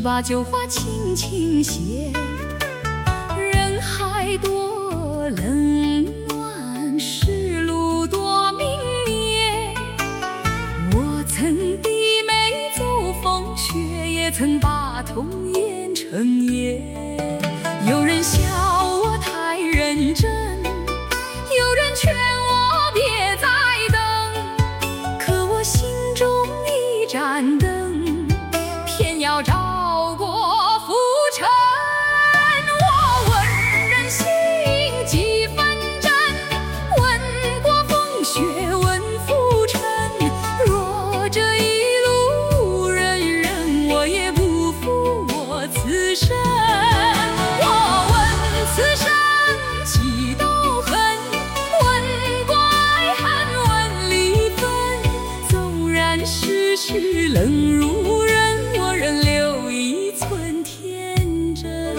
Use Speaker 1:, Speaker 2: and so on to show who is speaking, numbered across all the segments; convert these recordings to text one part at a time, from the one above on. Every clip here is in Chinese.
Speaker 1: 把酒话轻轻写，人海多冷暖，世路多明灭。我曾低眉奏风雪，也曾把痛演成夜。有人笑我太认真，有人劝我别再等，可我心中一盏灯，偏要照过浮沉。我问人心几分真，问过风雪问浮沉。若这一路人人，我也不负我此生。我问此生几道痕，问过爱恨问离分。纵然世事冷如人，我仍留一寸天真。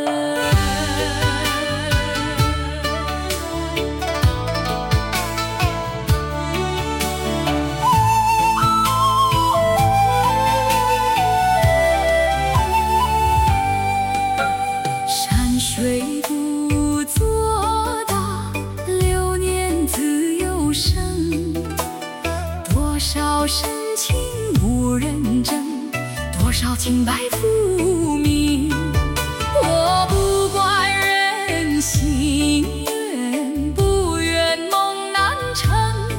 Speaker 1: 山水不作大，流年自有生。多少深情无人证，多少清白浮名。我不怪人心远，不愿梦难成，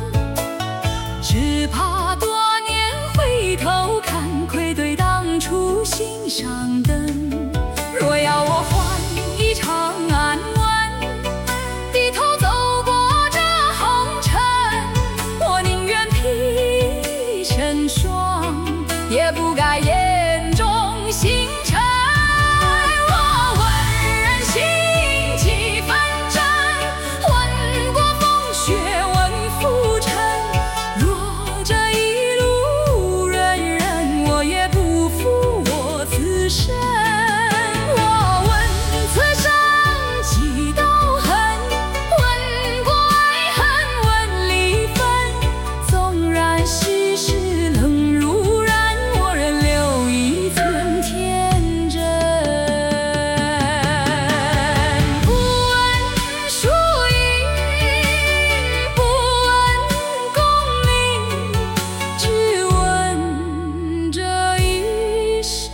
Speaker 1: 只怕多年回头看，愧对当初心上灯。若要我换一场安稳，低头走过这红尘，我宁愿披成霜，也不该眼中星辰。我问人心几分真，问过风雪问浮沉。若这一路人人，我也不负我此生。我问此生几道痕，问过爱恨问离分。纵然世事冷如然，我仍留一寸天真。不问输赢，不问功名，只问这一生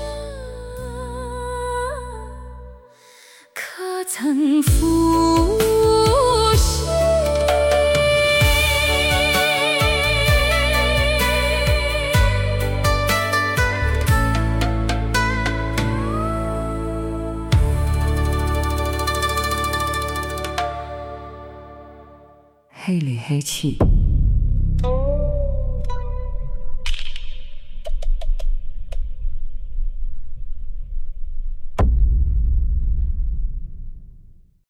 Speaker 1: 可曾负心。
Speaker 2: 黑里黑气。